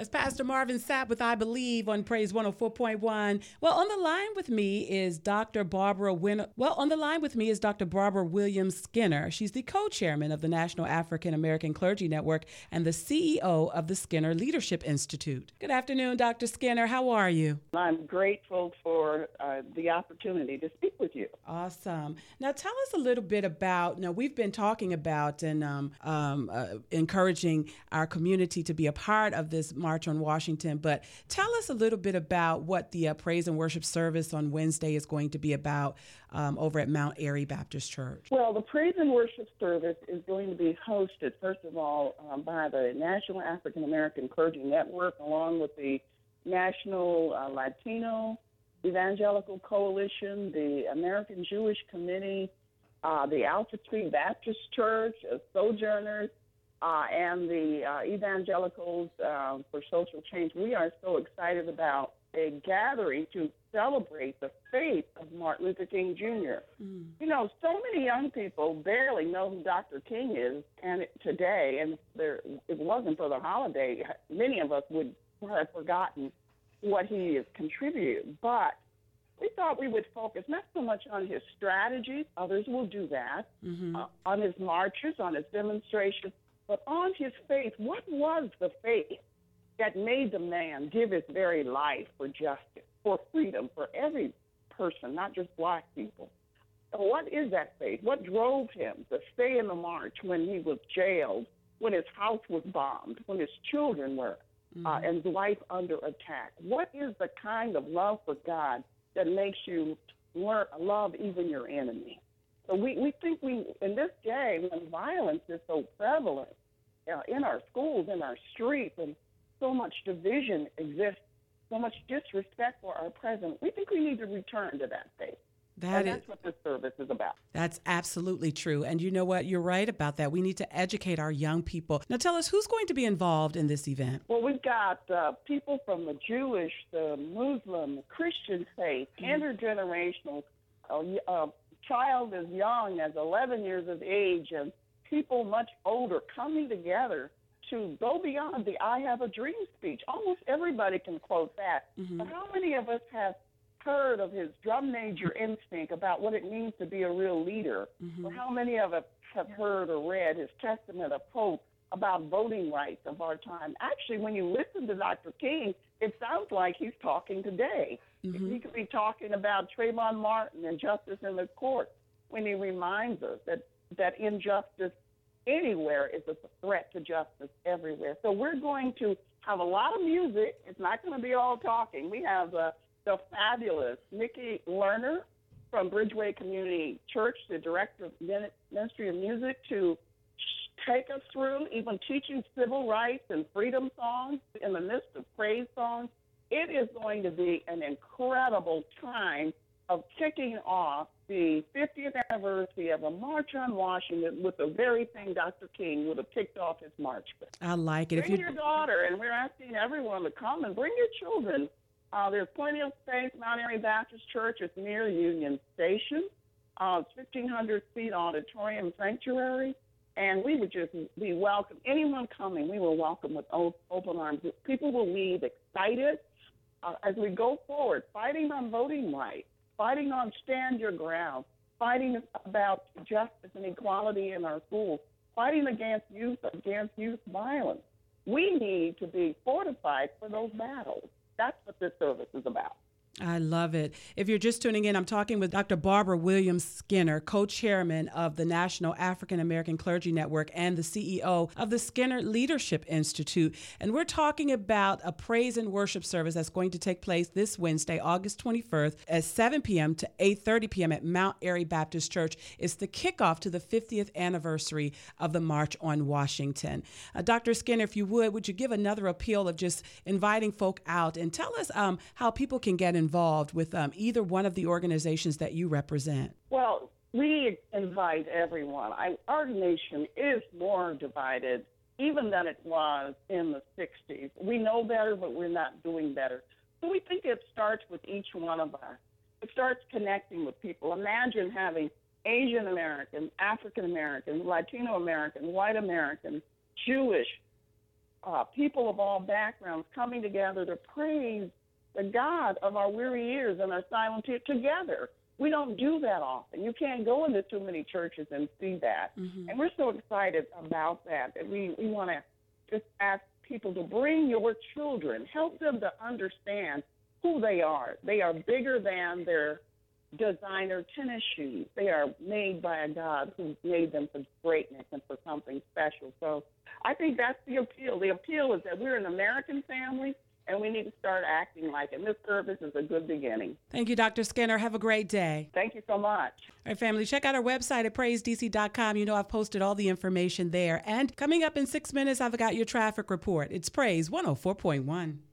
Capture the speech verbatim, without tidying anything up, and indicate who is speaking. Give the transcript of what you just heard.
Speaker 1: It's Pastor Marvin Sapp with I Believe on Praise one oh four point one. Well, on the line with me is Doctor Barbara Win- Well, on the line with me is Doctor Barbara Williams Skinner. She's the co-chairman of the National African American Clergy Network and the C E O of the Skinner Leadership Institute. Good afternoon, Doctor Skinner. How are you?
Speaker 2: I'm grateful for uh, the opportunity to speak with you.
Speaker 1: Awesome. Now, tell us a little bit about, now we've been talking about and um, um, uh, encouraging our community to be a part of this March on Washington, but tell us a little bit about what the uh, praise and worship service on Wednesday is going to be about um, over at Mount Airy Baptist Church.
Speaker 2: Well, the praise and worship service is going to be hosted, first of all, um, by the National African American Clergy Network, along with the National uh, Latino Evangelical Coalition, the American Jewish Committee, uh, the Alpha Tree Baptist Church, uh, Sojourners, uh, and the uh, Evangelicals uh, for Social Change. We are so excited about a gathering to celebrate the faith of Martin Luther King Junior Mm. You know, so many young people barely know who Doctor King is and today, and there, if it wasn't for the holiday, many of us would have forgotten what he has contributed. But we thought we would focus not so much on his strategies, others will do that, mm-hmm. uh, on his marches, on his demonstrations, but on his faith. What was the faith that made the man give his very life for justice, for freedom, for every person, not just black people? So what is that faith? What drove him to stay in the march when he was jailed, when his house was bombed, when his children were, mm-hmm. uh, and his life under attack? What is the kind of love for God that makes you learn, love even your enemy? So we, we think we, in this day when violence is so prevalent uh, in our schools, in our streets, and so much division exists, so much disrespect for our president, we think we need to return to that faith.
Speaker 1: That
Speaker 2: and
Speaker 1: is,
Speaker 2: that's what this service is about.
Speaker 1: That's absolutely true. And you know what? You're right about that. We need to educate our young people. Now tell us, who's going to be involved in this event?
Speaker 2: Well, we've got uh, people from the Jewish, the Muslim, the Christian faith, mm-hmm. intergenerational. A uh, child as young as eleven years of age and people much older coming together to go beyond the I have a dream speech. Almost everybody can quote that. Mm-hmm. But how many of us have heard of his drum major instinct about what it means to be a real leader? Mm-hmm. Or how many of us have heard or read his testament of hope about voting rights of our time? Actually, when you listen to Doctor King, it sounds like he's talking today. Mm-hmm. He could be talking about Trayvon Martin and justice in the court when he reminds us that, that injustice anywhere is a threat to justice everywhere. So we're going to have a lot of music. It's not going to be all talking. We have uh, the fabulous Nikki Lerner from Bridgeway Community Church, the director of Ministry of Music, to take us through even teaching civil rights and freedom songs in the midst of praise songs. It is going to be an incredible time of kicking off the fiftieth anniversary of a March on Washington with the very thing Doctor King would have kicked off his march with.
Speaker 1: I like it.
Speaker 2: Bring
Speaker 1: if you...
Speaker 2: your daughter, and we're asking everyone to come, and bring your children. Uh, there's plenty of space. Mount Airy Baptist Church is near Union Station. Uh, it's fifteen hundred seat auditorium sanctuary, and we would just be welcome. Anyone coming, we will welcome with open arms. People will leave excited uh, as we go forward, fighting on voting rights, fighting on stand your ground, fighting about justice and equality in our schools, fighting against youth, against youth violence. We need to be fortified for those battles. That's what this service is about.
Speaker 1: I love it. If you're just tuning in, I'm talking with Doctor Barbara Williams Skinner, co-chairman of the National African American Clergy Network and the C E O of the Skinner Leadership Institute. And we're talking about a praise and worship service that's going to take place this Wednesday, August twenty-first at seven p.m. to eight thirty p.m. at Mount Airy Baptist Church. It's the kickoff to the fiftieth anniversary of the March on Washington. Uh, Doctor Skinner, if you would, would you give another appeal of just inviting folk out and tell us um, how people can get involved involved with um, either one of the organizations that you represent?
Speaker 2: Well, we invite everyone. I, our nation is more divided even than it was in the sixties. We know better, but we're not doing better. So we think it starts with each one of us. It starts connecting with people. Imagine having Asian American, African American, Latino American, white American, Jewish, uh, people of all backgrounds coming together to praise the God of our weary years and our silent tears together. We don't do that often. You can't go into too many churches and see that. Mm-hmm. And we're so excited about that, that we, we want to just ask people to bring your children, help them to understand who they are. They are bigger than their designer tennis shoes. They are made by a God who made them for greatness and for something special. So I think that's the appeal. The appeal is that we're an American family, and we need to start acting like it. And this service is a good beginning.
Speaker 1: Thank you, Doctor Skinner. Have a great day.
Speaker 2: Thank you so much.
Speaker 1: All right, family, check out our website at praise d c dot com. You know I've posted all the information there. And coming up in six minutes, I've got your traffic report. It's Praise one oh four point one.